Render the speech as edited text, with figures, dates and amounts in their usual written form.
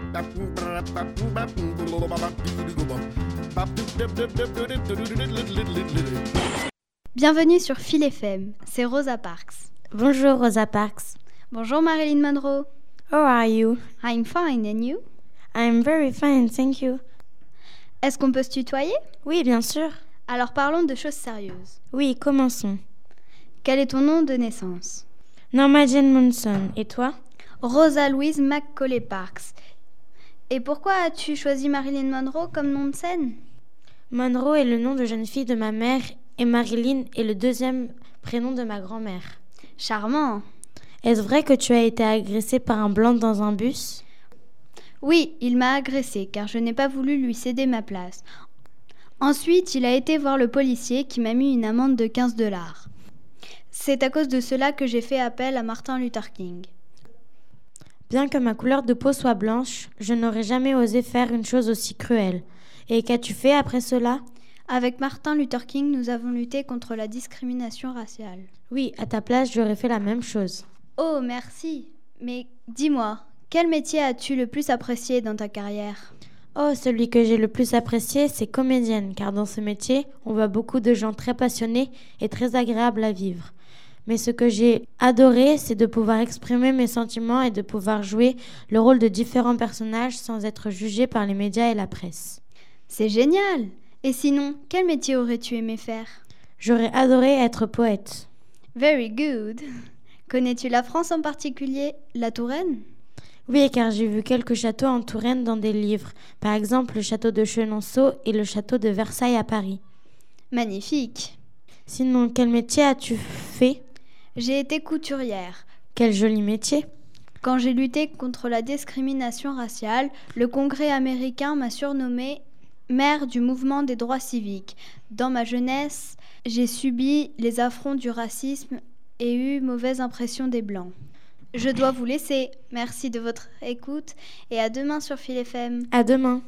Bienvenue sur Phil FM, c'est Rosa Parks. Bonjour Rosa Parks. Bonjour Marilyn Monroe. How are you? I'm fine, and you? I'm very fine, thank you. Est-ce qu'on peut se tutoyer? Oui, bien sûr. Alors parlons de choses sérieuses. Oui, commençons. Quel est ton nom de naissance? Norma Jane Monson. Et toi? Rosa Louise Macaulay Parks. Et pourquoi as-tu choisi Marilyn Monroe comme nom de scène? Monroe est le nom de jeune fille de ma mère et Marilyn est le deuxième prénom de ma grand-mère. Charmant. Est-ce vrai que tu as été agressée par un blanc dans un bus? Oui, il m'a agressée car je n'ai pas voulu lui céder ma place. Ensuite, il a été voir le policier qui m'a mis une amende de $15. C'est à cause de cela que j'ai fait appel à Martin Luther King. Bien que ma couleur de peau soit blanche, je n'aurais jamais osé faire une chose aussi cruelle. Et qu'as-tu fait après cela? Avec Martin Luther King, nous avons lutté contre la discrimination raciale. Oui, à ta place, j'aurais fait la même chose. Oh, merci. Mais dis-moi, quel métier as-tu le plus apprécié dans ta carrière? Oh, celui que j'ai le plus apprécié, c'est comédienne, car dans ce métier, on voit beaucoup de gens très passionnés et très agréables à vivre. Mais ce que j'ai adoré, c'est de pouvoir exprimer mes sentiments et de pouvoir jouer le rôle de différents personnages sans être jugé par les médias et la presse. C'est génial! Et sinon, quel métier aurais-tu aimé faire? J'aurais adoré être poète. Very good! Connais-tu la France en particulier, la Touraine? Oui, car j'ai vu quelques châteaux en Touraine dans des livres. Par exemple, le château de Chenonceau et le château de Versailles à Paris. Magnifique! Sinon, quel métier as-tu fait? J'ai été couturière. Quel joli métier! Quand j'ai lutté contre la discrimination raciale, le Congrès américain m'a surnommée mère du mouvement des droits civiques. Dans ma jeunesse, j'ai subi les affronts du racisme et eu mauvaise impression des Blancs. Je dois vous laisser. Merci de votre écoute et à demain sur Phil FM. À demain.